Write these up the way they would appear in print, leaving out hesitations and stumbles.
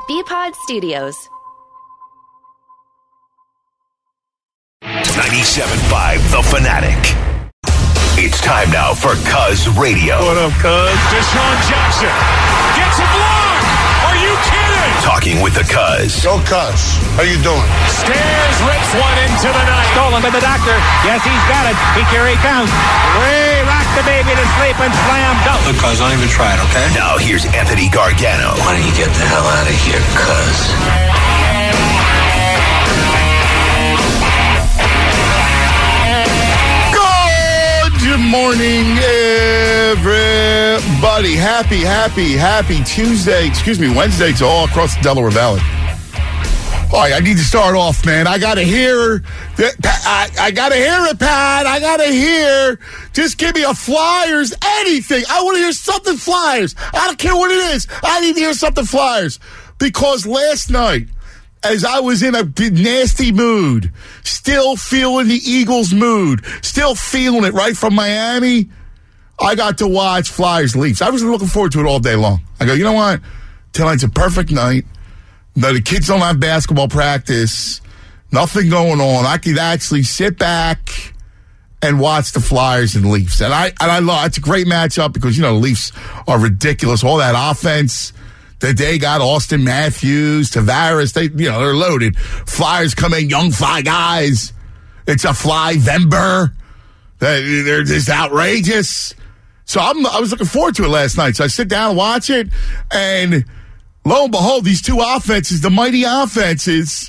BPod Studios. 97.5 The Fanatic. It's time now for Cuz Radio. What up, Cuz? Deshaun Jackson gets a block. Are you kidding? Talking with the Cuz. Go Cuz. How you doing? Stairs rips one into the night. Stolen by the doctor. Yes, he's got it. Here he comes. Way rock the baby to sleep and slam dunk. Look, Cuz, don't even try it, okay? Now here's Anthony Gargano. Why don't you get the hell out of here, Cuz? Good morning, everybody. Happy Tuesday, Wednesday to all across the Delaware Valley. All right, I need to start off, man. I got to hear I got to hear it, Pat. I got to hear. Just give me a Flyers, anything. I want to hear something Flyers. I don't care what it is. I need to hear something Flyers. Because last night, as I was in a nasty mood, still feeling the Eagles' mood, still feeling it right from Miami, I got to watch Flyers Leafs. I was looking forward to it all day long. I go, you know what? Tonight's a perfect night. No, the kids don't have basketball practice. Nothing going on. I could actually sit back and watch the Flyers and Leafs. And I love it's a great matchup because, the Leafs are ridiculous. All that offense that they got, Austin Matthews, Tavares, they're loaded. Flyers come in, young fly guys. It's a fly Vember. They're just outrageous. So I was looking forward to it last night. So I sit down and watch it, and lo and behold, these two offenses, the mighty offenses,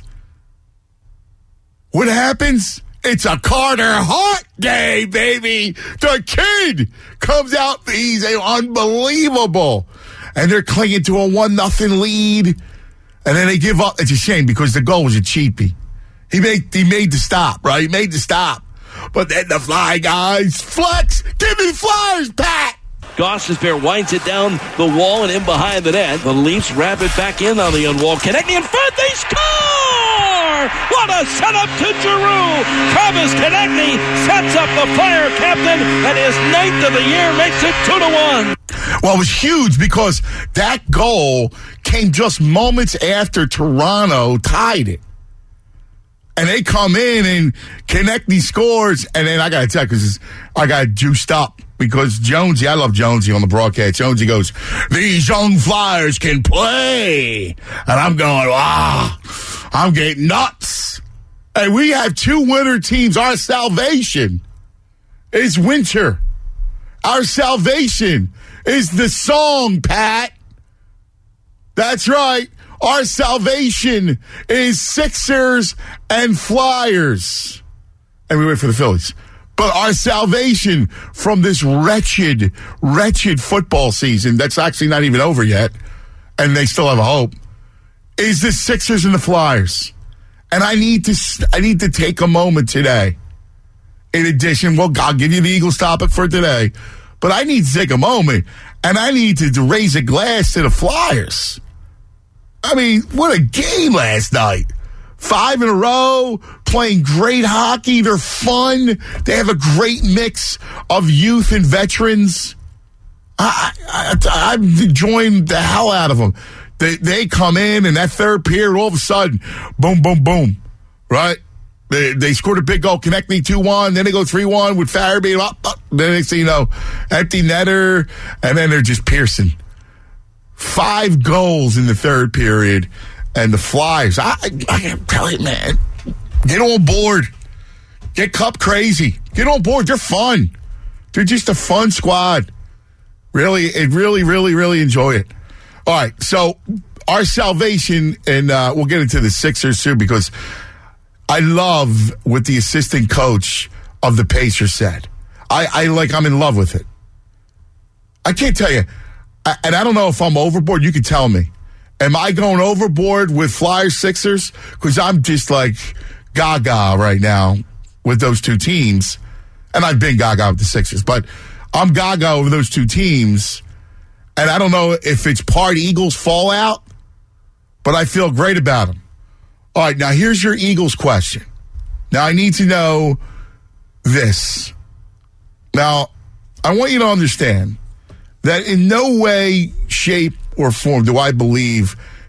what happens? It's a Carter Hart day, baby. The kid comes out, he's unbelievable. And they're clinging to a 1-0 lead. And then they give up. It's a shame because the goal was a cheapie. He made the stop, right? He made the stop. But then the Fly guys flex. Give me the Flyers, Pat. Gostisbehere winds it down the wall and in behind the net. The Leafs wrap it back in on the unwall. Konechny in front. They score! What a setup to Giroux. Travis Konechny sets up the Flyer captain, and his 9th of the year makes it 2-1. Well, it was huge because that goal came just moments after Toronto tied it. And they come in and Konechny scores, and then I got to tell you, because I got juiced up. Because Jonesy, I love Jonesy on the broadcast. Jonesy goes, these young Flyers can play. And I'm going, I'm getting nuts. And we have two winter teams. Our salvation is winter. Our salvation is the song, Pat. That's right. Our salvation is Sixers and Flyers. And we wait for the Phillies. But our salvation from this wretched football season that's actually not even over yet, and they still have a hope, is the Sixers and the Flyers. And I need to take a moment today. In addition, well, I'll give you the Eagles topic for today, but I need to take a moment, and I need to raise a glass to the Flyers. I mean, what a game last night. 5 in a row, playing great hockey. They're fun. They have a great mix of youth and veterans. I'm enjoying the hell out of them. They come in that third period, all of a sudden, boom, boom, boom, right? They scored a big goal, Konechny 2-1, then they go 3-1 with Farabee up. Then next thing you know, empty netter, and then they're just piercing. 5 goals in the third period. And the Flyers, I can tell you, man, get on board. Get Cup crazy. Get on board. They're fun. They're just a fun squad. Really enjoy it. All right, so our salvation, and we'll get into the Sixers too, because I love what the assistant coach of the Pacers said. I'm in love with it. I can't tell you, and I don't know if I'm overboard. You can tell me. Am I going overboard with Flyers Sixers? Because I'm just like gaga right now with those two teams. And I've been gaga with the Sixers, but I'm gaga over those two teams. And I don't know if it's part Eagles fallout, but I feel great about them. All right, now here's your Eagles question. Now I need to know this. Now, I want you to understand that in no way, shape, or form do I believe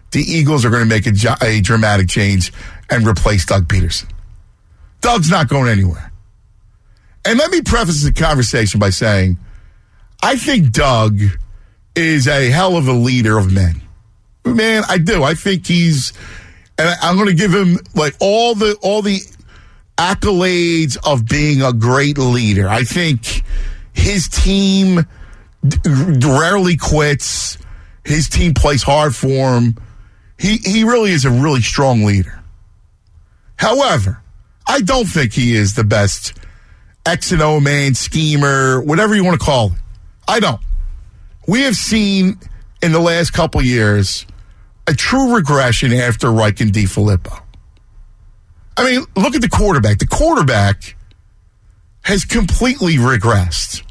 the Eagles are going to make a dramatic change and replace Doug Peterson. Doug's not going anywhere. And let me preface the conversation by saying, I think Doug is a hell of a leader of men. Man, I do. I think he's, and I'm going to give him like all the accolades of being a great leader. I think his team rarely quits. His team plays hard for him. He really is a really strong leader. However, I don't think he is the best X and O man, schemer, whatever you want to call it. I don't. We have seen in the last couple years a true regression after Reich and DiFilippo. I mean, look at the quarterback. The quarterback has completely regressed.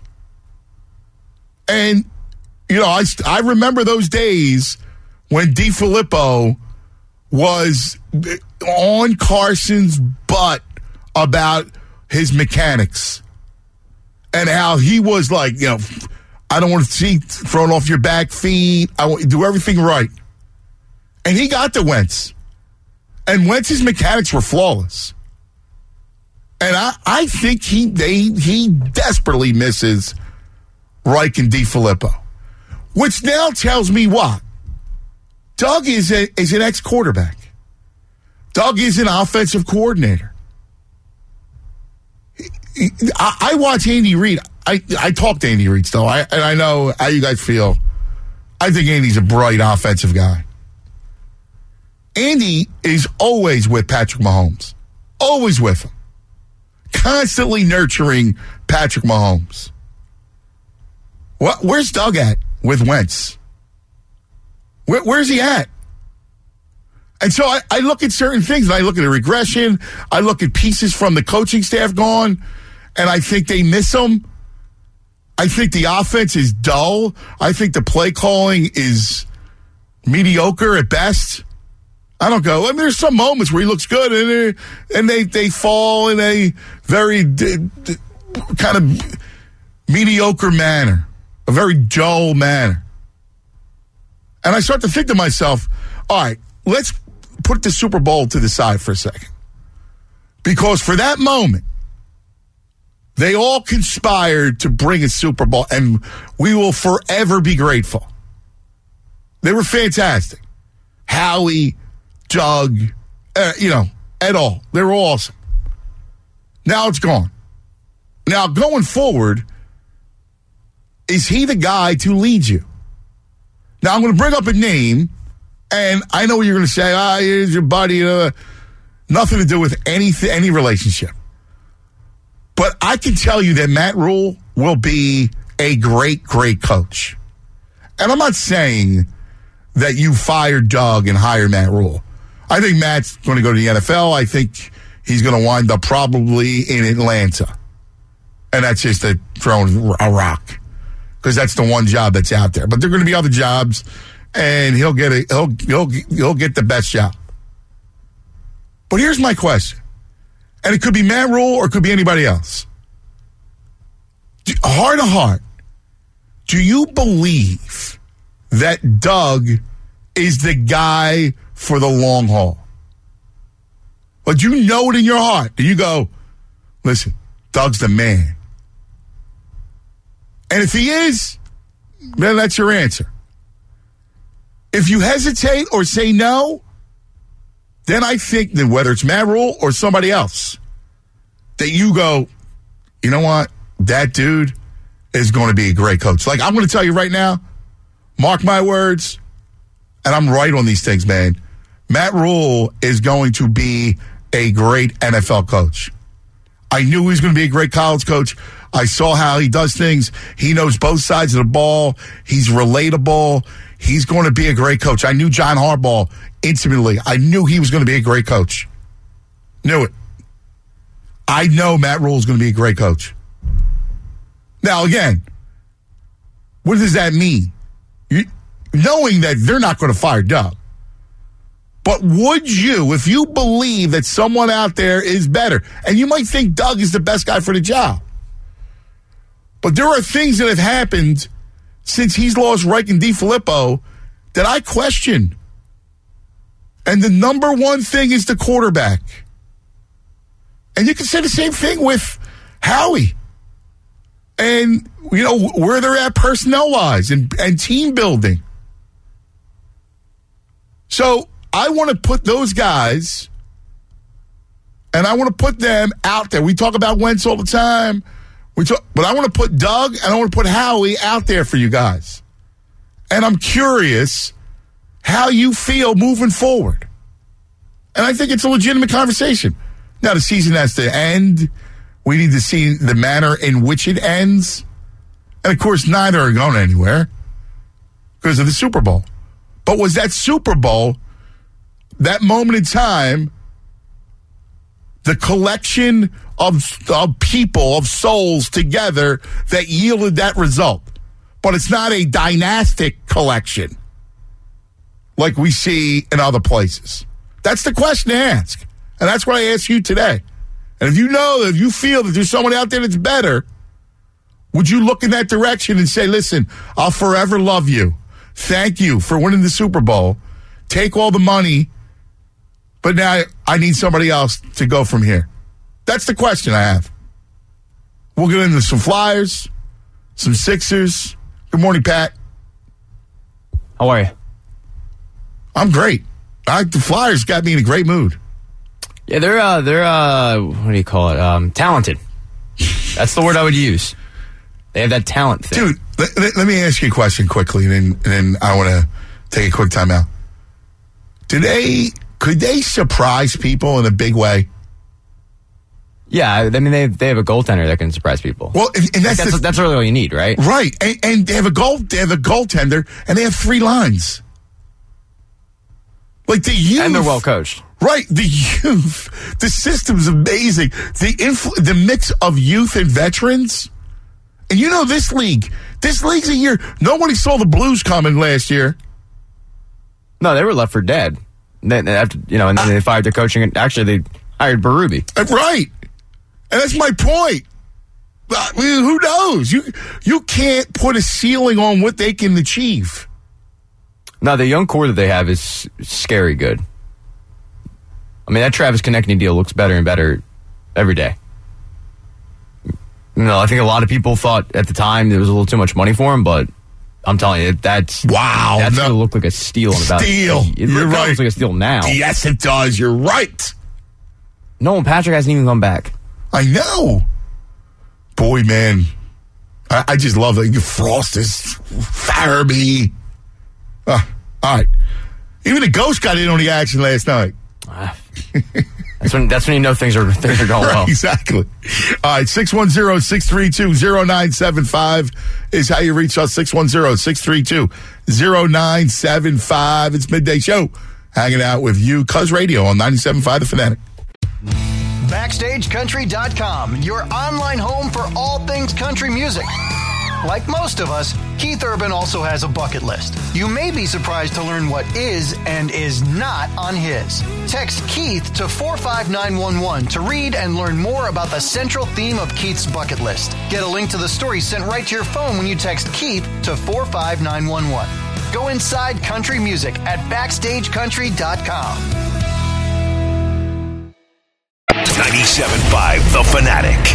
And, you know, I remember those days when DiFilippo was on Carson's butt about his mechanics and how he was like, you know, I don't want to see thrown off your back feet. I want to do everything right. And he got to Wentz. And Wentz's mechanics were flawless. And I think he desperately misses Reich and DiFilippo. Which now tells me what? Doug is an ex-quarterback. Doug is an offensive coordinator. I watch Andy Reid. I talk to Andy Reid still, and I know how you guys feel. I think Andy's a bright offensive guy. Andy is always with Patrick Mahomes. Always with him. Constantly nurturing Patrick Mahomes. Where's Doug at with Wentz? Where's he at? And so I look at certain things, and I look at a regression. I look at pieces from the coaching staff gone, and I think they miss them. I think the offense is dull. I think the play calling is mediocre at best. I don't go. I mean, there's some moments where he looks good, and they fall in a very kind of mediocre manner, a very dull manner. And I start to think to myself, all right, let's put the Super Bowl to the side for a second. Because for that moment, they all conspired to bring a Super Bowl, and we will forever be grateful. They were fantastic. Howie, Doug, et al. They were awesome. Now it's gone. Now, going forward, is he the guy to lead you? Now, I'm going to bring up a name, and I know what you're going to say. Here's your buddy. Nothing to do with any relationship. But I can tell you that Matt Rule will be a great, great coach. And I'm not saying that you fire Doug and hire Matt Rule. I think Matt's going to go to the NFL. I think he's going to wind up probably in Atlanta. And that's just throwing a rock. Because that's the one job that's out there. But there are going to be other jobs, and he'll get the best job. But here's my question. And it could be Matt Rule or it could be anybody else. Heart to heart, do you believe that Doug is the guy for the long haul? But you know it in your heart. Do you go, listen, Doug's the man? And if he is, then that's your answer. If you hesitate or say no, then I think that whether it's Matt Rule or somebody else, that you go, you know what? That dude is going to be a great coach. Like, I'm going to tell you right now, mark my words, and I'm right on these things, man. Matt Rule is going to be a great NFL coach. I knew he was going to be a great college coach. I saw how he does things. He knows both sides of the ball. He's relatable. He's going to be a great coach. I knew John Harbaugh intimately. I knew he was going to be a great coach. Knew it. I know Matt Rule is going to be a great coach. Now, again, what does that mean? Knowing that they're not going to fire Doug. But would you, if you believe that someone out there is better, and you might think Doug is the best guy for the job, but there are things that have happened since he's lost Reich and DiFilippo that I question. And the number one thing is the quarterback. And you can say the same thing with Howie. And, where they're at personnel-wise and team building. So I want to put those guys, and I want to put them out there. We talk about Wentz all the time. But I want to put Doug and I want to put Howie out there for you guys. And I'm curious how you feel moving forward. And I think it's a legitimate conversation. Now, the season has to end. We need to see the manner in which it ends. And, of course, neither are going anywhere because of the Super Bowl. But was that Super Bowl, that moment in time, the collection of people, of souls together that yielded that result? But it's not a dynastic collection like we see in other places. That's the question to ask. And that's what I ask you today. And if you feel that there's someone out there that's better, would you look in that direction and say, listen, I'll forever love you. Thank you for winning the Super Bowl. Take all the money, but now I need somebody else to go from here. That's the question I have. We'll get into some Flyers, some Sixers. Good morning, Pat. How are you? I'm great. The Flyers got me in a great mood. Yeah, they're what do you call it? Talented. That's the word I would use. They have that talent thing. Dude, let me ask you a question quickly, and then I want to take a quick time out. Could they surprise people in a big way? Yeah, I mean, they have a goaltender that can surprise people. Well, and that's really all you need, right? Right, and they have a goaltender, and they have 3 lines. Like the youth, and they're well coached. Right, the youth, the system's amazing. The mix of youth and veterans, and this league's a year. Nobody saw the Blues coming last year. No, they were left for dead. And then they fired their coaching. And actually, they hired Berube. Right, and that's my point. I mean, who knows? You can't put a ceiling on what they can achieve. No, the young core that they have is scary good. I mean, that Travis Konechny deal looks better and better every day. I think a lot of people thought at the time there was a little too much money for him, but I'm telling you, that's going to look like a steal. Steal. You're right. Looks like a steal now. Yes, it does. You're right. Nolan Patrick hasn't even come back. I know. Boy, man. I just love that. Frost is Farabee. All right. Even the Ghost got in on the action last night. That's when you know things are going well. Exactly. All right, 610-632-0975 is how you reach us. 610-632-0975. It's Midday Show. Hanging out with you, Cuz Radio on 97.5 The Fanatic. BackstageCountry.com, your online home for all things country music. Like most of us, Keith Urban also has a bucket list. You may be surprised to learn what is and is not on his. Text Keith to 45911 to read and learn more about the central theme of Keith's bucket list. Get a link to the story sent right to your phone when you text Keith to 45911. Go inside country music at BackstageCountry.com. 97.5 The Fanatic.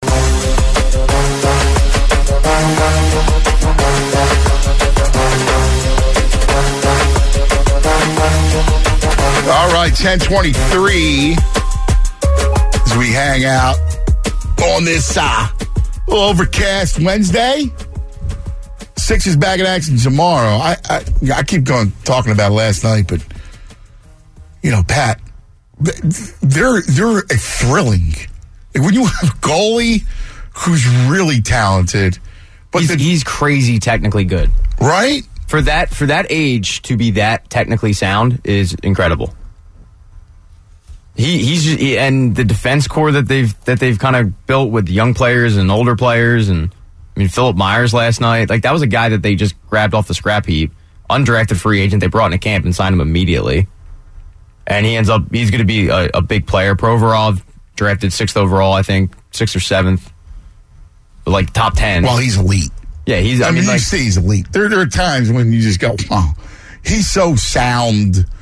All right, 10:23 as we hang out on this little overcast Wednesday. Six is back in action tomorrow. I keep talking about it last night, but Pat, they're thrilling. Like when you have a goalie who's really talented, but he's crazy technically good, right? For that age to be that technically sound is incredible. And the defense core that they've kind of built with young players and older players, and I mean Philip Myers last night, like that was a guy that they just grabbed off the scrap heap, undrafted free agent. They brought into camp and signed him immediately, and he's going to be a big player. Provorov drafted 6th overall, I think 6th or 7th, like top 10. Well, he's elite. Yeah, he's. I mean, you see, he's elite. There are times when you just go, "Oh, he's so sound."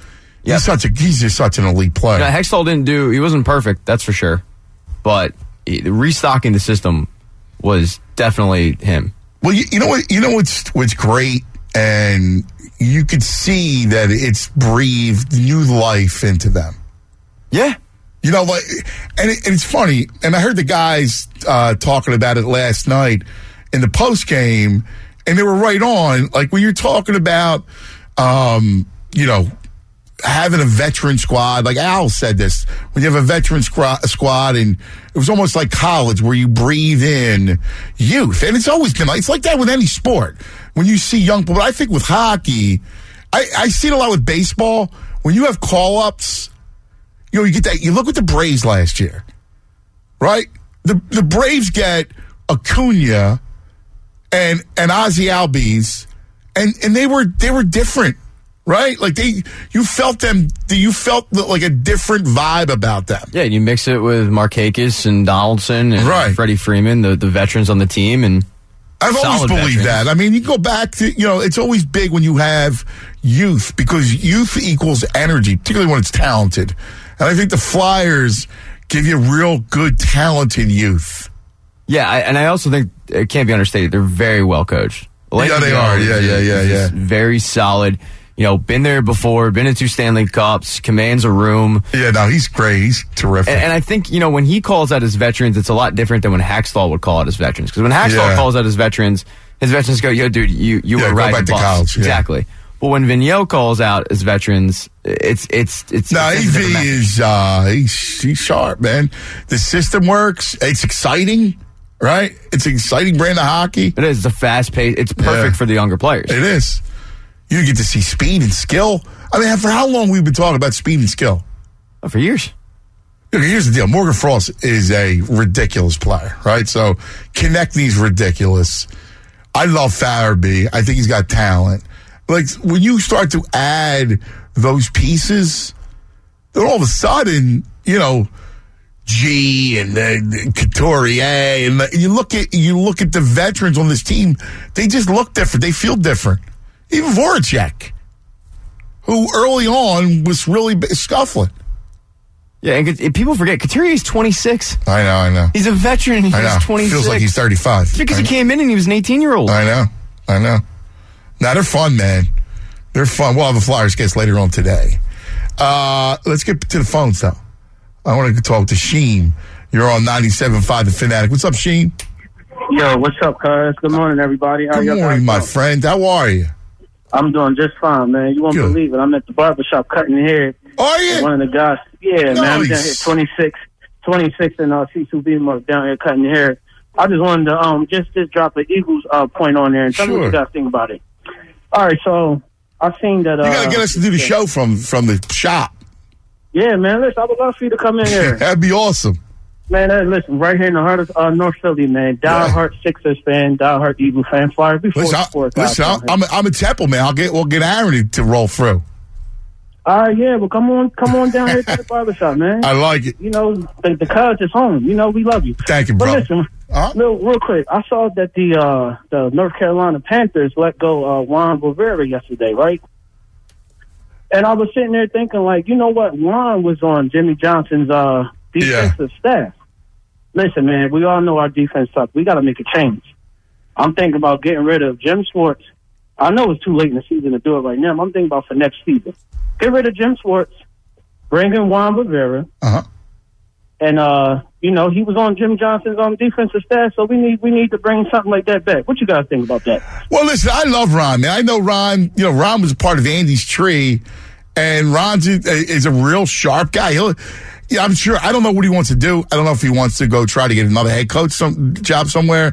Yep. He's just such an elite player. Yeah, Hextall he wasn't perfect, that's for sure. But restocking the system was definitely him. Well, you know what's great, and you could see that it's breathed new life into them. Yeah. You know, like, and it's funny, and I heard the guys talking about it last night in the post game, and they were right on. Like when you're talking about, you know, having a veteran squad, like Al said this, when you have a veteran squad, and it was almost like college where you breathe in youth, and it's always been like it's like that with any sport. When you see young people, I think with hockey, I see it a lot with baseball. When you have call-ups. You know, you get that. You look at the Braves last year, right? The Braves get Acuna and Ozzie Albies, and they were different, right? Like you felt like a different vibe about them. Yeah, you mix it with Markakis and Donaldson and Freddie Freeman, the veterans on the team, and I've always believed that. I mean, you go back to, you know, it's always big when you have youth because youth equals energy, particularly when it's talented. And I think the Flyers give you real good, talented youth. Yeah, and I also think it can't be understated. They're very well coached. Yeah, they are. Yeah. Very solid. You know, been there before, been in 2 Stanley Cups, commands a room. Yeah, no, he's great. He's terrific. And I think, you know, when he calls out his veterans, it's a lot different than when Hextall would call out his veterans. Because when Hextall calls out his veterans go, yo, dude, you were right. Go back to college. Exactly. But when Vigneault calls out his veterans, it's no, he's sharp, man. The system works. It's exciting, right? It's an exciting brand of hockey. It is. It's a fast pace. It's perfect for the younger players. It is. You get to see speed and skill. I mean, for how long we've been talking about speed and skill? Oh, for years. Here's the deal. Morgan Frost is a ridiculous player, right? So Konechny's ridiculous. I love Farabee. I think he's got talent. Like, when you start to add those pieces, then all of a sudden, you know, G and Couturier, and you look at the veterans on this team, they just look different. They feel different. Even Voracek, who early on was really scuffling. Yeah, and people forget, Couturier's 26. I know. He's a veteran. He's 26. Feels like he's 35. It's because he came in and he was an 18-year-old. I know. Now, they're fun, man. They're fun. We'll have a Flyers guest later on today. Let's get to the phones, though. I want to talk to Sheen. You're on 97.5 The Fanatic. What's up, Sheen? Yo, what's up, cuz? Good morning, everybody. Good morning, my friend. How are you? I'm doing just fine, man. You won't believe it. I'm at the barbershop cutting hair. Are you? One of the guys. Yeah, nice. Man. I'm down here 26 and C2 beam up down here cutting hair. I just wanted to just drop an Eagles point on there and tell me what you guys think about it. All right, so I've seen that. You got to get us to do the show from the shop. Yeah, man. Listen, I would love for you to come in here. That'd be awesome. Man, listen, right here in the heart of North Philly, man. Die-hard Sixers fan, die-hard Eagles fan. Flyers before sports. Listen, I'm a Temple, man. We'll get Aaron to roll through. Yeah, well, come on down here to the barbershop, man. I like it. You know, the cuz is home. You know, we love you. Thank you, bro. But listen, real quick, I saw that the North Carolina Panthers let go Juan Rivera yesterday, right? And I was sitting there thinking, like, you know what? Juan was on Jimmy Johnson's defensive staff. Listen, man, we all know our defense sucks. We got to make a change. I'm thinking about getting rid of Jim Schwartz. I know it's too late in the season to do it right now. I'm thinking about for next season. Get rid of Jim Schwartz, bring in Juan Rivera. And, you know, he was on Jim Johnson's defensive staff, so we need to bring something like that back. What you guys think about that? Well, listen, I love Ron, man. I know Ron, Ron was a part of Andy's tree, and Ron is a real sharp guy. I'm sure, I don't know what he wants to do. I don't know if he wants to go try to get another head coach job somewhere.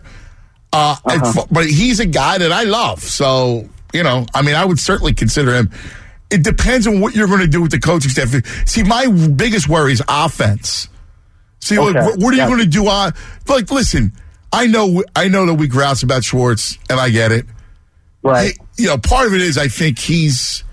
But he's a guy that I love. So, I would certainly consider him. It depends on what you're going to do with the coaching staff. See, my biggest worry is offense. See, what are you going to do on? Like, listen, I know that we grouse about Schwartz, and I get it. Right. Part of it is I think he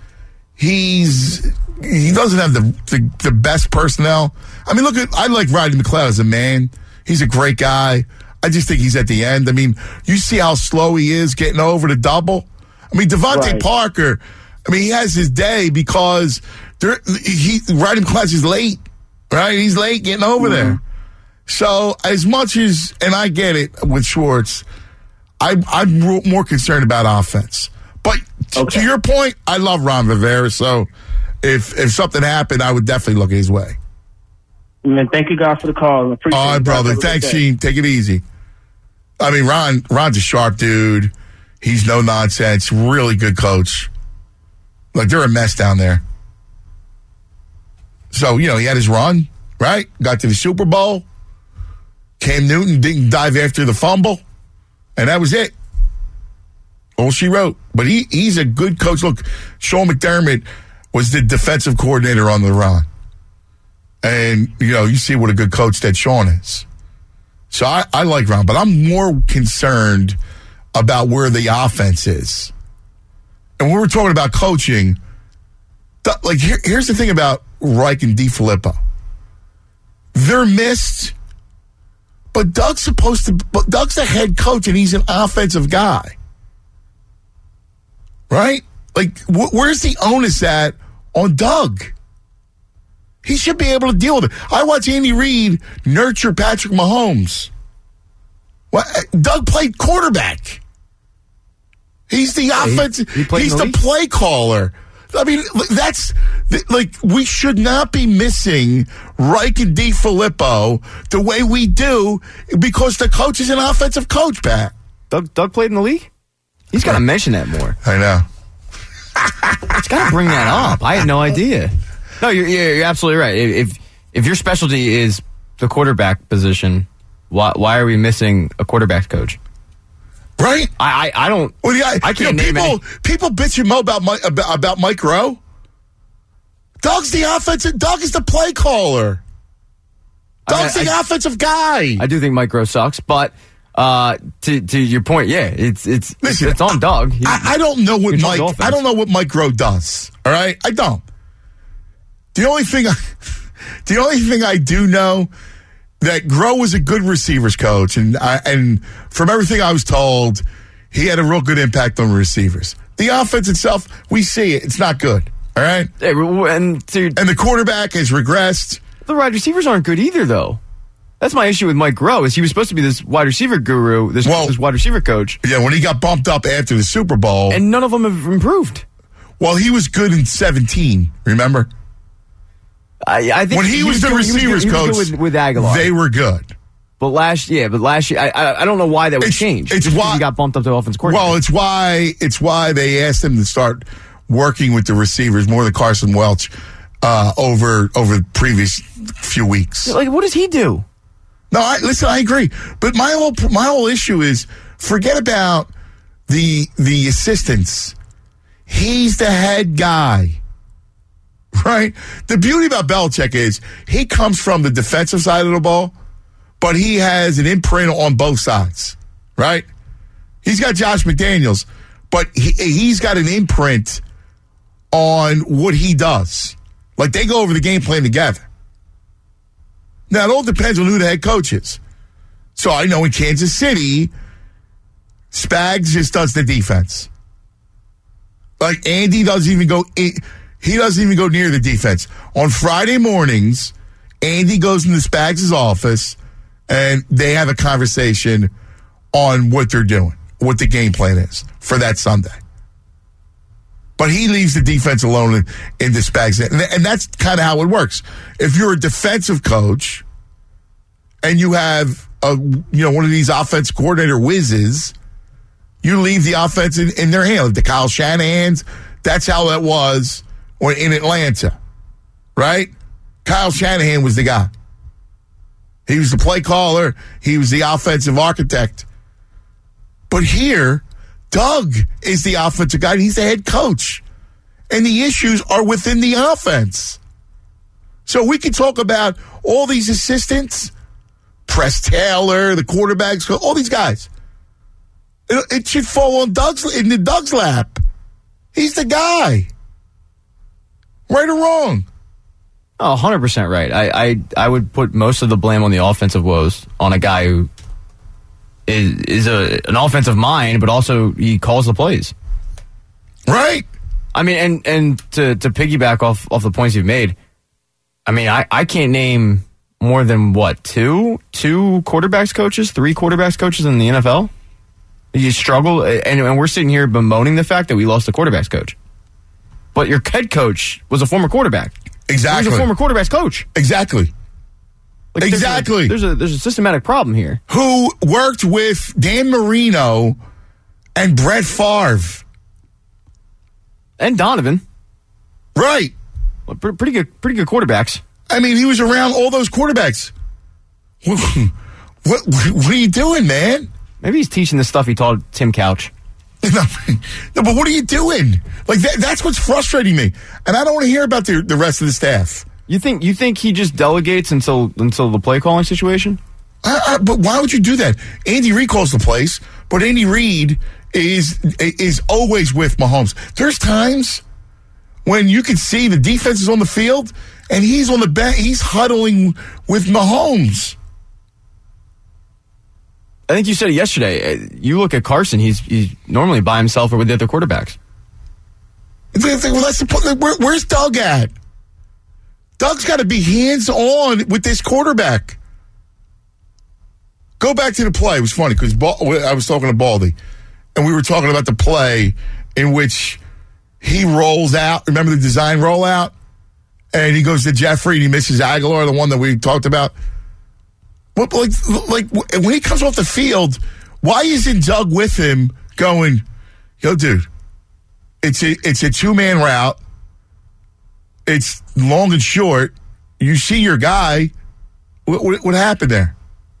doesn't have the best personnel. I mean, I like Rodney McLeod as a man. He's a great guy. I just think he's at the end. I mean, you see how slow he is getting over the double. I mean, Devontae Parker, I mean, he has his day because writing class is late, right? He's late getting over there. So as much as, and I get it with Schwartz, I'm more concerned about offense. But to your point, I love Ron Rivera. So if something happened, I would definitely look his way. Man, thank you guys for the call. Appreciate all right, it, brother. Thanks, Gene. Take it easy. I mean, Ron's a sharp dude. He's no nonsense. Really good coach. Like, they're a mess down there. So, he had his run, right? Got to the Super Bowl. Cam Newton didn't dive after the fumble. And that was it. All she wrote. But he's a good coach. Look, Sean McDermott was the defensive coordinator on the run. And, you see what a good coach that Sean is. So I like Ron, but I'm more concerned about where the offense is. And when we're talking about coaching, here's the thing about Reich and DiFilippo. They're missed, but Doug's the head coach, and he's an offensive guy. Right? Like, where's the onus at on Doug? He should be able to deal with it. I watch Andy Reid nurture Patrick Mahomes. Well, Doug played quarterback. He's the offense. He's the play caller. I mean, we should not be missing Reich and DiFilippo the way we do because the coach is an offensive coach, Pat. Doug played in the league? He's got to mention that more. I know. He's got to bring that up. I had no idea. No, you're absolutely right. If your specialty is the quarterback position, why are we missing a quarterback coach? Right? I don't. Well, I can't name any. People bitch and moan about Mike Rowe. Doug's the offensive. Doug is the play caller. Doug's the offensive guy. I do think Mike Rowe sucks, but to your point, it's on Doug. I don't know what Mike. I don't know what Mike Rowe does. All right, I don't. The only thing I do know that Groh was a good receivers coach, and from everything I was told, he had a real good impact on receivers. The offense itself, we see it; it's not good. All right, and the quarterback has regressed. The wide receivers aren't good either, though. That's my issue with Mike Groh. Is he was supposed to be this wide receiver guru, this wide receiver coach? Yeah, when he got bumped up after the Super Bowl, and none of them have improved. Well, he was good in 2017. Remember? I think when he was the receivers coach with Aguilar, they were good. But last year, I don't know why that would change. It's why he got bumped up to offense coordinator. Well, it's why they asked him to start working with the receivers more than Carson Welch over the previous few weeks. Like, what does he do? No, I agree. But my whole issue is forget about the assistants. He's the head guy. Right? The beauty about Belichick is he comes from the defensive side of the ball, but he has an imprint on both sides. Right? He's got Josh McDaniels, but he's got an imprint on what he does. Like, they go over the game plan together. Now, it all depends on who the head coach is. So I know in Kansas City, Spags just does the defense. Like, Andy doesn't even go he doesn't even go near the defense. On Friday mornings, Andy goes into Spags' office, and they have a conversation on what they're doing, what the game plan is for that Sunday. But he leaves the defense alone in the Spags. And that's kind of how it works. If you're a defensive coach and you have one of these offense coordinator whizzes, you leave the offense in their hands. The Kyle Shanahan's, that's how that was in Atlanta, right? Kyle Shanahan was the guy. He was the play caller. He was the offensive architect. But here, Doug is the offensive guy. He's the head coach. And the issues are within the offense. So we can talk about all these assistants, Press Taylor, the quarterbacks, all these guys. It should fall on Doug's lap. He's the guy. Right or wrong? Oh, 100% right. I would put most of the blame on the offensive woes on a guy who is an offensive mind, but also he calls the plays. Right. I mean, and to piggyback off the points you've made, I mean, I can't name more than, two quarterbacks coaches, 3 quarterbacks coaches in the NFL? You struggle, and we're sitting here bemoaning the fact that we lost a quarterbacks coach. But your head coach was a former quarterback. Exactly. He was a former quarterbacks coach. Exactly. Exactly. There's a systematic problem here. Who worked with Dan Marino and Brett Favre. And Donovan. Right. Well, pretty good quarterbacks. I mean, he was around all those quarterbacks. What are you doing, man? Maybe he's teaching the stuff he taught Tim Couch. No, but what are you doing? Like that's what's frustrating me, and I don't want to hear about the rest of the staff. You think he just delegates until the play calling situation? But why would you do that? Andy Reid calls the plays, but Andy Reid is always with Mahomes. There's times when you can see the defense is on the field and he's on the bench. He's huddling with Mahomes. I think you said it yesterday. You look at Carson; he's normally by himself or with the other quarterbacks. Where's Doug at? Doug's got to be hands-on with this quarterback. Go back to the play. It was funny because I was talking to Baldy, and we were talking about the play in which he rolls out. Remember the design rollout? And he goes to Jeffrey, and he misses Aguilar, the one that we talked about. But like when he comes off the field, why isn't Doug with him going, yo, dude, it's a two-man route. It's long and short. You see your guy. What happened there?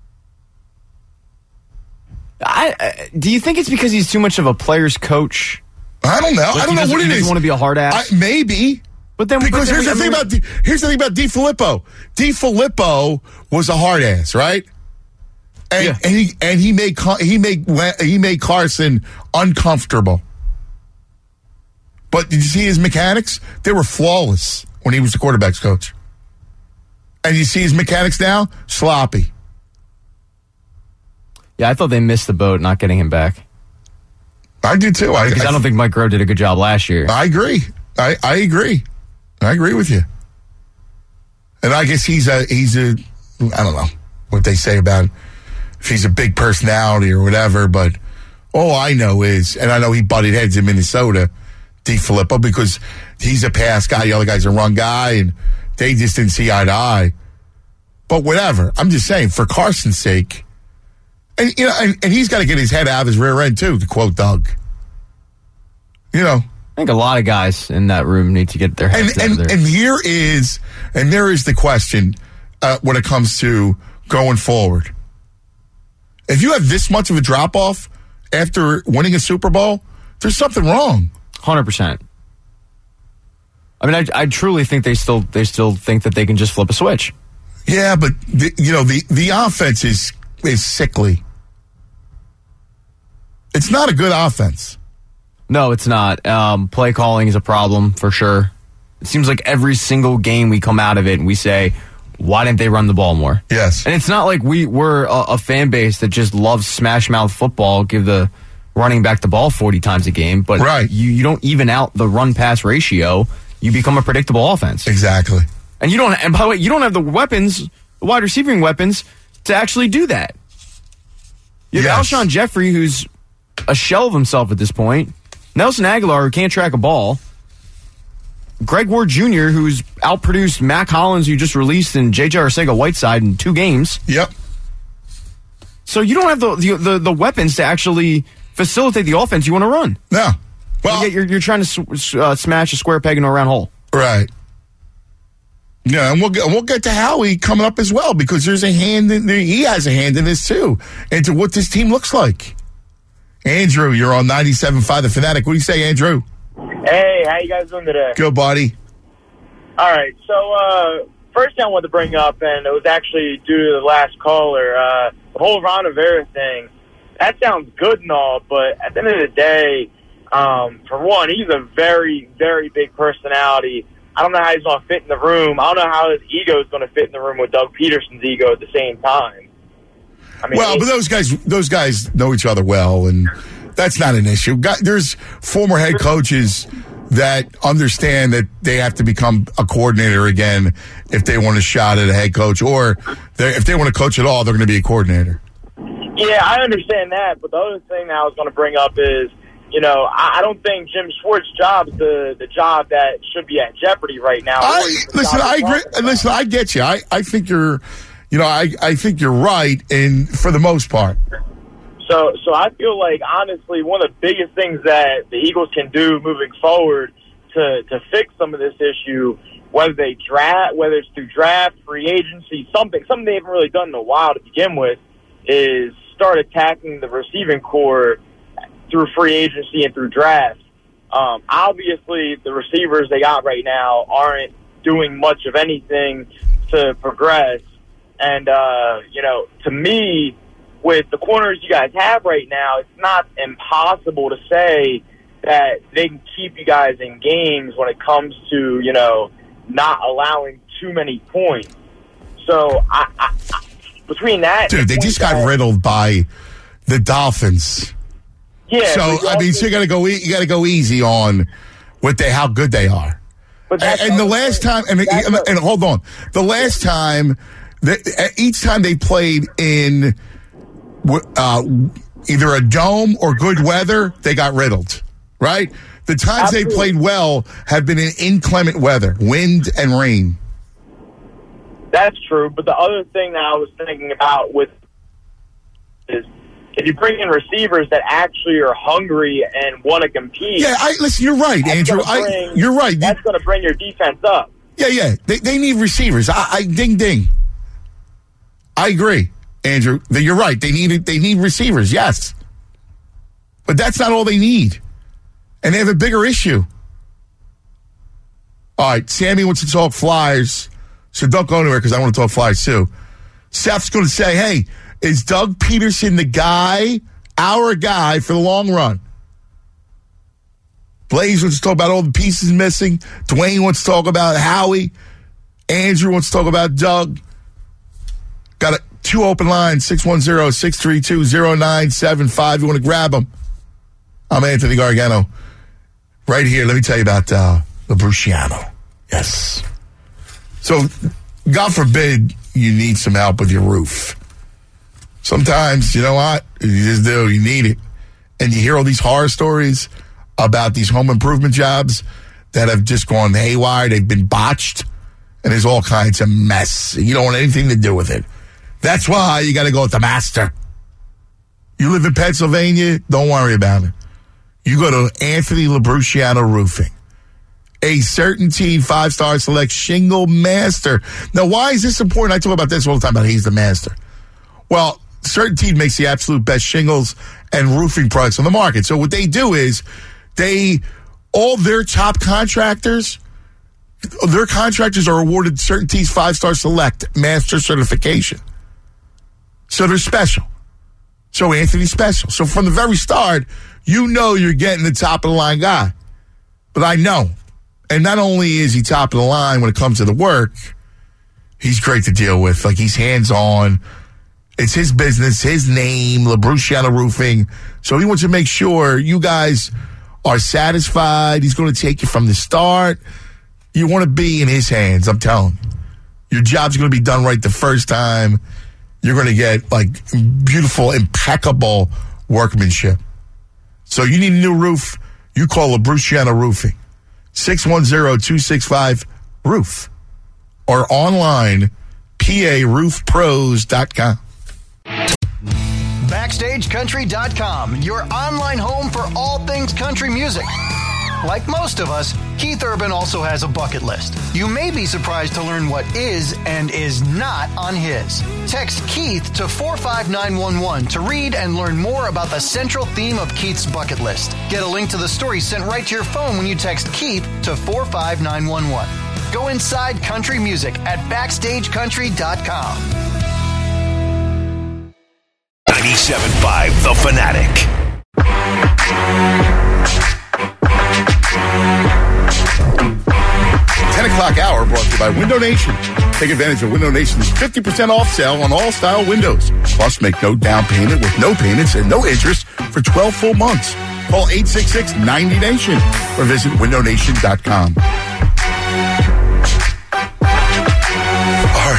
Do you think it's because he's too much of a player's coach? I don't know. I don't know what it is. He doesn't want to be a hard ass? Maybe. But then, here's the thing about DeFilippo. DeFilippo was a hard ass, right? And he made Carson uncomfortable. But did you see his mechanics? They were flawless when he was the quarterback's coach. And you see his mechanics now? Sloppy. Yeah, I thought they missed the boat not getting him back. I do too. Because I don't think Mike Groh did a good job last year. I agree. I agree. I agree with you. And I guess he's a I don't know what they say about if he's a big personality or whatever, but all I know is, and I know he butted heads in Minnesota, DeFilippo, because he's a pass guy, the other guy's a run guy, and they just didn't see eye to eye. But whatever. I'm just saying, for Carson's sake, and you know, and he's got to get his head out of his rear end too, to quote Doug. You know. I think a lot of guys in that room need to get their heads out of there. And there is the question when it comes to going forward. If you have this much of a drop off after winning a Super Bowl, there's something wrong. 100%. I mean, I truly think they still think that they can just flip a switch. Yeah, but the offense is sickly. It's not a good offense. No, it's not. Play calling is a problem for sure. It seems like every single game we come out of it and we say, why didn't they run the ball more? Yes. And it's not like we're a fan base that just loves smash mouth football, give the running back the ball 40 times a game, but right. you don't even out the run-pass ratio. You become a predictable offense. Exactly. And by the way, you don't have the weapons, the wide receiving weapons, to actually do that. You have Alshon Jeffrey, who's a shell of himself at this point. Nelson Aguilar, who can't track a ball. Greg Ward Jr., who's outproduced Mac Hollins, who just released, and J.J. Arcega-Whiteside in 2 games. Yep. So you don't have the weapons to actually facilitate the offense you want to run. No. Well, you're trying to smash a square peg into a round hole. Right. Yeah, and we'll get to Howie coming up as well, because there's a hand in there. He has a hand in this too, into what this team looks like. Andrew, you're on 97.5 The Fanatic. What do you say, Andrew? Hey, how you guys doing today? Good, buddy. All right, so first thing I wanted to bring up, and it was actually due to the last caller, the whole Ron Rivera thing. That sounds good and all, but at the end of the day, for one, he's a very, very big personality. I don't know how he's going to fit in the room. I don't know how his ego is going to fit in the room with Doug Peterson's ego at the same time. I mean, well, but those guys know each other well, and that's not an issue. There's former head coaches that understand that they have to become a coordinator again if they want a shot at a head coach, or if they want to coach at all, they're going to be a coordinator. Yeah, I understand that, but the other thing that I was going to bring up is, I don't think Jim Schwartz's job is the job that should be at jeopardy right now. I agree. Listen, I get you. I think you're, I think you're right, for the most part. So I feel like, honestly, one of the biggest things that the Eagles can do moving forward to fix some of this issue, whether it's through draft, free agency, something they haven't really done in a while to begin with, is start attacking the receiving core through free agency and through draft. Obviously, the receivers they got right now aren't doing much of anything to progress. And, to me, with the corners you guys have right now, it's not impossible to say that they can keep you guys in games when it comes to, not allowing too many points. So, between that... Dude, they just got riddled by the Dolphins. Yeah. So you got to go easy on how good they are. And the last time, and hold on, the last time, each time they played in either a dome or good weather, they got riddled. Right? The times they played well have been in inclement weather, wind and rain. That's true, but the other thing that I was thinking about is if you bring in receivers that actually are hungry and want to compete. Yeah, listen, you're right, Andrew. You're right. That's going to bring your defense up. Yeah. They need receivers. Ding, ding. I agree, Andrew. You're right. They need receivers, yes. But that's not all they need. And they have a bigger issue. All right, Sammy wants to talk Flyers, so don't go anywhere because I want to talk Flyers too. Seth's going to say, hey, is Doug Peterson our guy for the long run? Blaze wants to talk about all the pieces missing. Dwayne wants to talk about Howie. Andrew wants to talk about Doug. Got two open lines, 610-632-0975. You want to grab them? I'm Anthony Gargano. Right here, let me tell you about Labruciano. Yes. So, God forbid you need some help with your roof. Sometimes, you know what? You just do. You need it. And you hear all these horror stories about these home improvement jobs that have just gone haywire. They've been botched. And there's all kinds of mess. You don't want anything to do with it. That's why you got to go with the master. You live in Pennsylvania, don't worry about it. You go to Anthony Labruciano Roofing. A Certainty 5-star select shingle master. Now, why is this important? I talk about this all the time, about he's the master. Well, Certainty makes the absolute best shingles and roofing products on the market. So what they do is all their top contractors, their contractors are awarded Certainty's 5-star select master certification. So they're special. So Anthony's special. So from the very start, you know you're getting the top of the line guy. But I know. And not only is he top of the line when it comes to the work, he's great to deal with. Like, he's hands-on. It's his business, his name, Labruciano Roofing. So he wants to make sure you guys are satisfied. He's going to take you from the start. You want to be in his hands, I'm telling you. Your job's going to be done right the first time. You're going to get, beautiful, impeccable workmanship. So you need a new roof, you call Labruciano Roofing. 610-265-ROOF. Or online, PARoofPros.com. BackstageCountry.com, your online home for all things country music. Like most of us, Keith Urban also has a bucket list. You may be surprised to learn what is and is not on his. Text Keith to 45911 to read and learn more about the central theme of Keith's bucket list. Get a link to the story sent right to your phone when you text Keith to 45911. Go inside country music at BackstageCountry.com. 97.5 The Fanatic. 10 o'clock hour brought to you by Window Nation. Take advantage of Window Nation's 50% off sale on all style windows. Plus, make no down payment with no payments and no interest for 12 full months. Call 866-90-NATION or visit windownation.com. All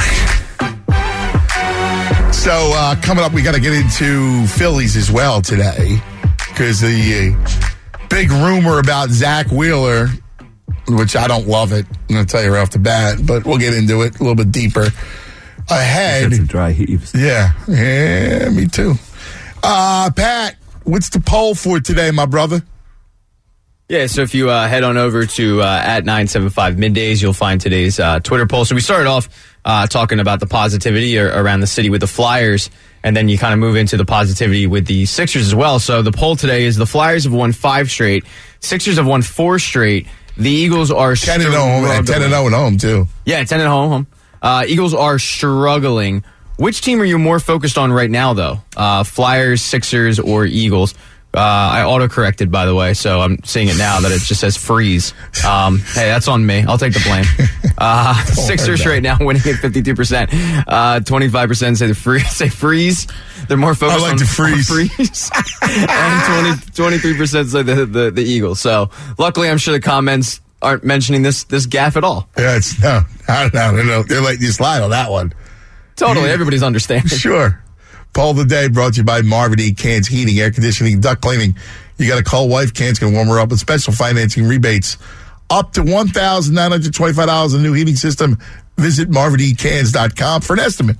right. So coming up, we got to get into Phillies as well today because the big rumor about Zach Wheeler, which I don't love it. I'm going to tell you right off the bat, but we'll get into it a little bit deeper. Ahead. Some dry heaves. Yeah, me too. Pat, what's the poll for today, my brother? Yeah, so if you head on over to at 975 Middays, you'll find today's Twitter poll. So we started off talking about the positivity around the city with the Flyers, and then you kind of move into the positivity with the Sixers as well. So the poll today is the Flyers have won 5 straight, Sixers have won 4 straight, the Eagles are 10-0 and 10-0 at home, too. Yeah, 10-0 home. Eagles are struggling. Which team are you more focused on right now, though? Flyers, Sixers, or Eagles? I auto-corrected, by the way, so I'm seeing it now that it just says freeze. Hey, that's on me. I'll take the blame. Sixers right now winning at 52%. 25% say freeze. They're more focused on freeze. And 23% say the Eagles. So luckily, I'm sure the comments aren't mentioning this gaffe at all. Yeah, no. They're letting you slide on that one. Totally. Everybody's understanding. Sure. Poll of the day brought to you by Marvin E. Cans Heating, Air Conditioning, Duct Cleaning. You got to call wife. Cans can warm her up with special financing rebates. Up to $1,925 a new heating system. Visit marvinecans.com for an estimate.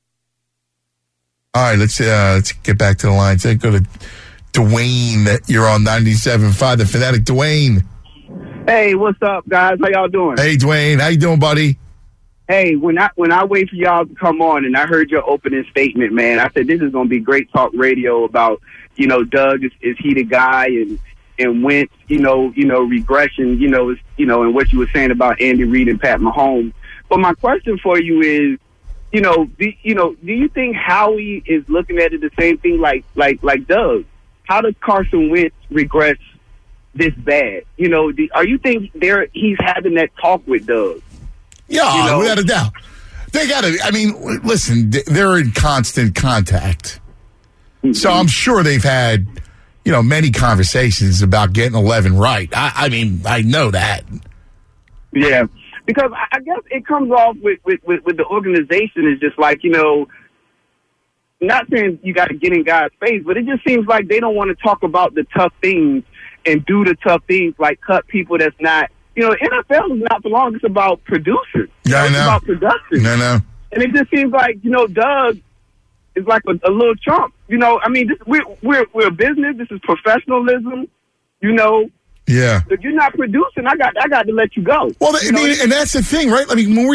All right, let's get back to the lines. Let's go to Dwayne. You're on 97.5, the Fanatic. Dwayne. Hey, what's up, guys? How y'all doing? Hey, Dwayne. How you doing, buddy? Hey, when I wait for y'all to come on and I heard your opening statement, man, I said this is going to be great talk radio about, Doug is he the guy and Wentz, regression, and what you were saying about Andy Reid and Pat Mahomes. But my question for you is, do you think Howie is looking at it the same thing like Doug? How does Carson Wentz regress this bad? Are you think he's having that talk with Doug? Yeah, without a doubt. They got to, listen, they're in constant contact. Mm-hmm. So I'm sure they've had, many conversations about getting 11 right. I know that. Yeah, because I guess it comes off with the organization is just like, not saying you got to get in guys' face, but it just seems like they don't want to talk about the tough things and do the tough things like cut people that's not. NFL is not for long. It's about producers. Yeah, I know. It's about production. I know. And it just seems like, Doug is like a little chump. We're a business. This is professionalism. Yeah. If you're not producing, I got to let you go. Well, and that's the thing, right?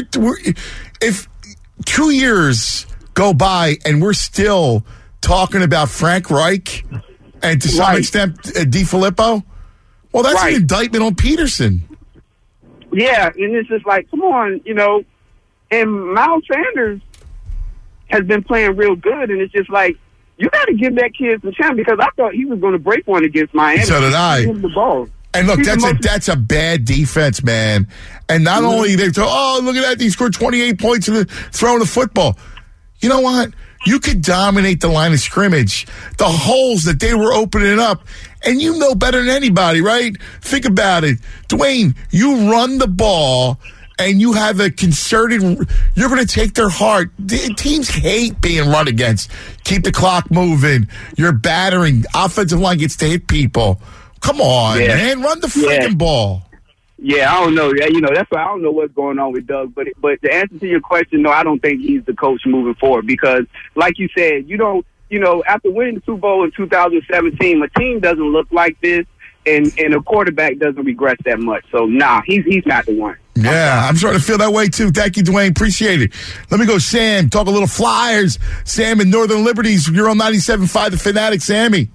If 2 years go by and we're still talking about Frank Reich and to some extent DiFilippo, well, that's an indictment on Peterson. Yeah, and it's just like, come on, and Miles Sanders has been playing real good, and it's just like, you got to give that kid some chance because I thought he was going to break one against Miami. So did I. The ball. And look, that's a bad defense, man. And not only they talk, look at that, he scored 28 points in throwing the football. You know what? You could dominate the line of scrimmage, the holes that they were opening up, and you know better than anybody, right? Think about it. Dwayne, you run the ball, and you have a concerted, you're going to take their heart. Teams hate being run against. Keep the clock moving. You're battering. Offensive line gets to hit people. Come on, man. Run the freaking ball. Yeah, I don't know. Yeah, that's why I don't know what's going on with Doug. But the answer to your question, no, I don't think he's the coach moving forward because, like you said, after winning the Super Bowl in 2017, a team doesn't look like this, and a quarterback doesn't regress that much. So, he's not the one. Yeah, I'm starting to feel that way, too. Thank you, Dwayne. Appreciate it. Let me go, Sam. Talk a little Flyers. Sam in Northern Liberties. You're on 97.5, the Fanatic. Sammy.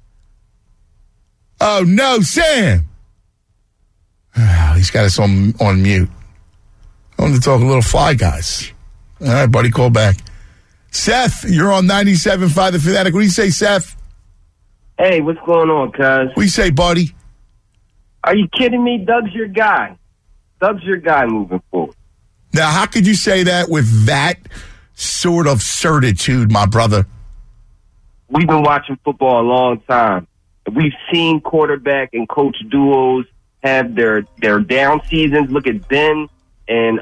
Oh, no, Sam. He's got us on mute. I wanted to talk a little Fly Guys. All right, buddy, call back. Seth, you're on 97.5 the Fanatic. What do you say, Seth? Hey, what's going on, cuz? What do you say, buddy? Are you kidding me? Doug's your guy. Doug's your guy moving forward. Now, how could you say that with that sort of certitude, my brother? We've been watching football a long time. we've seen quarterback and coach duos have their down seasons. Look at Ben and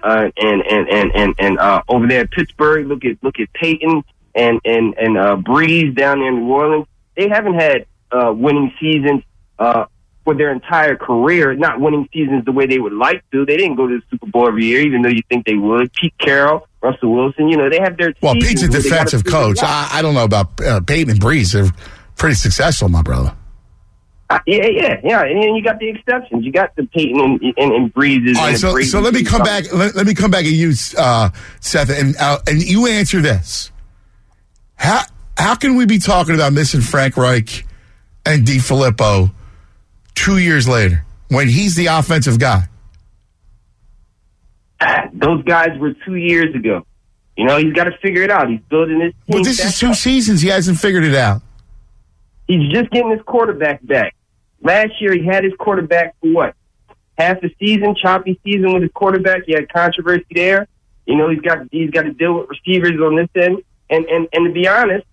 over there at Pittsburgh. Look at Peyton and Breeze down there in New Orleans. They haven't had winning seasons for their entire career. Not winning seasons the way they would like to. They didn't go to the Super Bowl every year, even though you think they would. Pete Carroll, Russell Wilson, they have their. Well, Pete's a defensive coach. I don't know about Peyton and Breeze. They're pretty successful, my brother. Yeah. And you got the exceptions. You got the Peyton and Breezes. All right, so let me come back. Let me come back and use Seth, and you answer this. How can we be talking about missing Frank Reich and DeFilippo 2 years later when he's the offensive guy? Those guys were 2 years ago. He's got to figure it out. He's building his team. Well, this is 2 seasons. He hasn't figured it out. He's just getting his quarterback back. Last year, he had his quarterback for what? Half a season, choppy season with his quarterback. He had controversy there. He's got to deal with receivers on this end. And to be honest,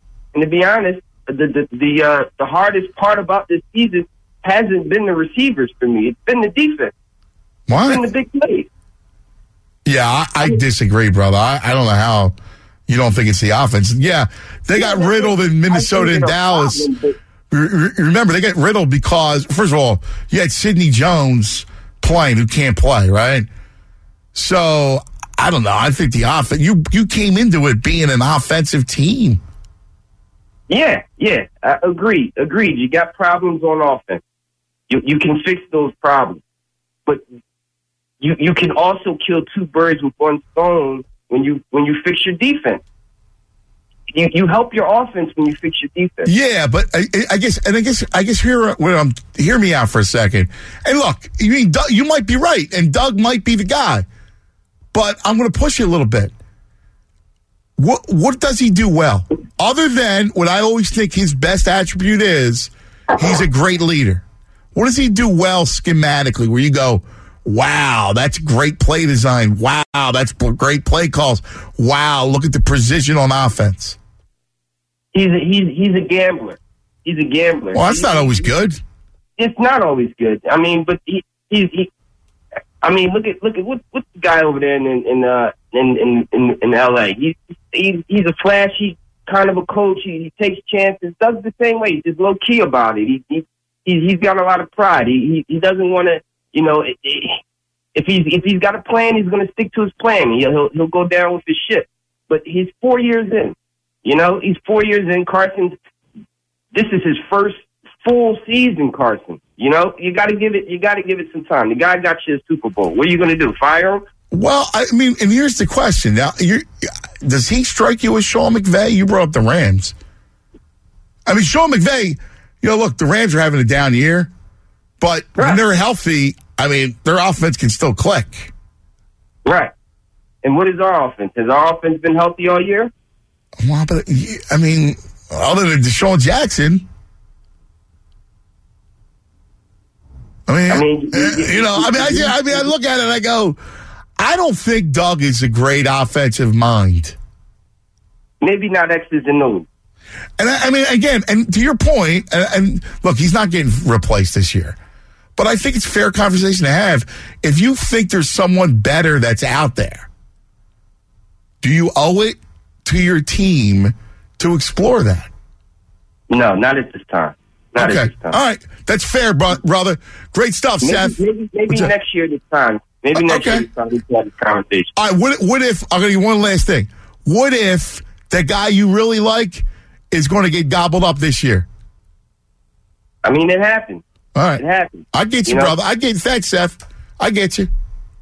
the hardest part about this season hasn't been the receivers for me. It's been the defense. What? It's been the big plays. Yeah, I disagree, brother. I don't know how you don't think it's the offense. Yeah, they got riddled in Minnesota and Dallas. Remember, they got riddled because, first of all, you had Sidney Jones playing who can't play, right? So, I don't know. I think the offense, you came into it being an offensive team. Yeah. Agreed. You got problems on offense. You can fix those problems. But you can also kill 2 birds with 1 stone when you fix your defense. You help your offense when you fix your defense. Yeah, but I guess hear me out for a second. And look, Doug, you might be right, and Doug might be the guy. But I'm going to push you a little bit. What does he do well? Other than what I always think his best attribute is, he's a great leader. What does he do well schematically where you go, wow, that's great play design. Wow, that's great play calls. Wow, look at the precision on offense. He's a gambler. He's a gambler. Well, that's not always good. It's not always good. I mean, but he look at what's the guy over there in LA. He's a flashy kind of a coach. He takes chances. Does the same way. He's just low key about it. He's got a lot of pride. He doesn't want to. If he's got a plan, he's going to stick to his plan. He'll go down with his ship. But he's 4 years in. He's 4 years in. Carson, this is his first full season. Carson, you got to give it some time. The guy got you a Super Bowl. What are you going to do? Fire him? Well, I mean, and here's the question. Now, does he strike you as Sean McVay? You brought up the Rams. I mean, Sean McVay. Look, the Rams are having a down year, but when they're healthy, I mean, their offense can still click. Right. And what is our offense? Has our offense been healthy all year? Well, but I mean, other than Deshaun Jackson, I look at it and I go, I don't think Doug is a great offensive mind. Maybe not X's and O's. And I mean, again, and to your point, and look, he's not getting replaced this year. But I think it's a fair conversation to have. If you think there's someone better that's out there, do you owe it to your team to explore that? No, not at this time. Not at this time. All right. That's fair, brother. Great stuff, Seth. Maybe next year this time. Maybe next year this time we can have this conversation. All right. What if, I'm going to give you one last thing. What if the guy you really like is going to get gobbled up this year? I mean, it happens. All right. It happens. I get you, brother. Thanks, Seth. I get you.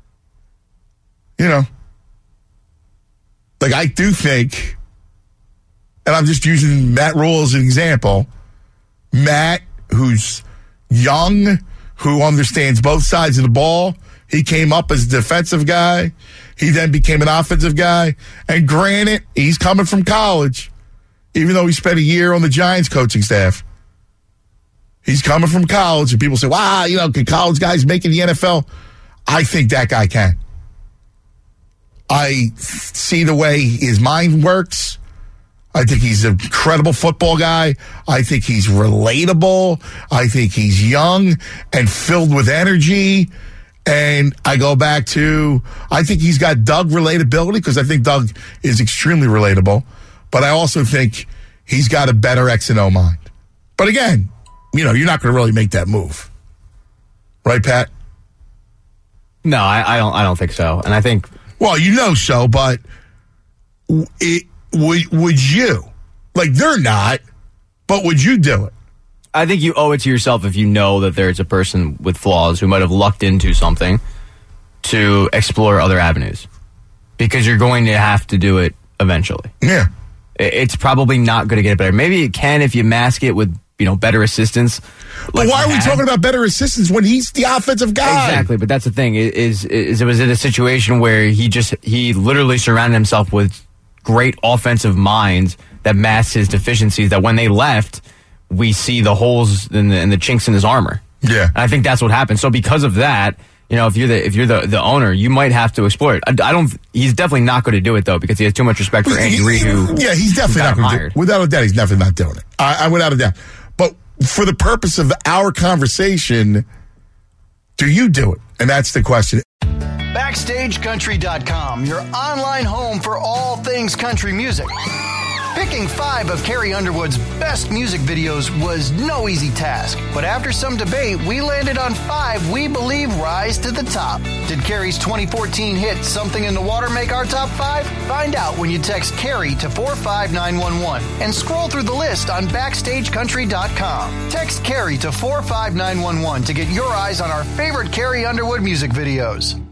Like, I do think, and I'm just using Matt Rule as an example, Matt, who's young, who understands both sides of the ball, he came up as a defensive guy. He then became an offensive guy. And granted, he's coming from college, even though he spent a year on the Giants coaching staff. He's coming from college, and people say, wow, can college guys make it in the NFL? I think that guy can. I see the way his mind works. I think he's an incredible football guy. I think he's relatable. I think he's young and filled with energy. And I go back to, I think he's got Doug relatability because I think Doug is extremely relatable. But I also think he's got a better X and O mind. But again, you're not going to really make that move. Right, Pat? No, I don't think so. And I think... Well, so, but would you? Like, they're not, but would you do it? I think you owe it to yourself if you know that there's a person with flaws who might have lucked into something to explore other avenues. Because you're going to have to do it eventually. Yeah. It's probably not going to get it better. Maybe it can if you mask it with, better assistance. But why are we talking about better assistance when he's the offensive guy? Exactly, but that's the thing. Is it was in a situation where he literally surrounded himself with great offensive minds that masked his deficiencies, that when they left, we see the holes and the chinks in his armor. Yeah. And I think that's what happened. So because of that, if you're the owner, you might have to explore it. He's definitely not going to do it though, because he has too much respect for Andy Reid, he's definitely not going to do it. Without a doubt, he's definitely not doing it. Without a doubt. But for the purpose of our conversation, do you do it? And that's the question. BackstageCountry.com, your online home for all things country music. Picking 5 of Carrie Underwood's best music videos was no easy task, but after some debate, we landed on 5 we believe rise to the top. Did Carrie's 2014 hit Something in the Water make our top 5? Find out when you text Carrie to 45911 and scroll through the list on BackstageCountry.com. Text Carrie to 45911 to get your eyes on our favorite Carrie Underwood music videos.